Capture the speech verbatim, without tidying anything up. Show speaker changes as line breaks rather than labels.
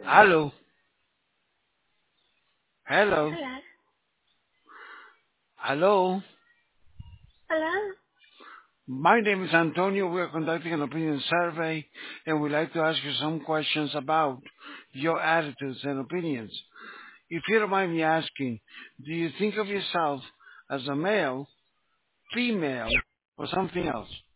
Hello. Hello.
Hello.
Hello.
Hello.
My name is Antonio. We're conducting an opinion survey and we'd like to ask you some questions about your attitudes and opinions. If you don't mind me asking, do you think of yourself as a male, female, or something else?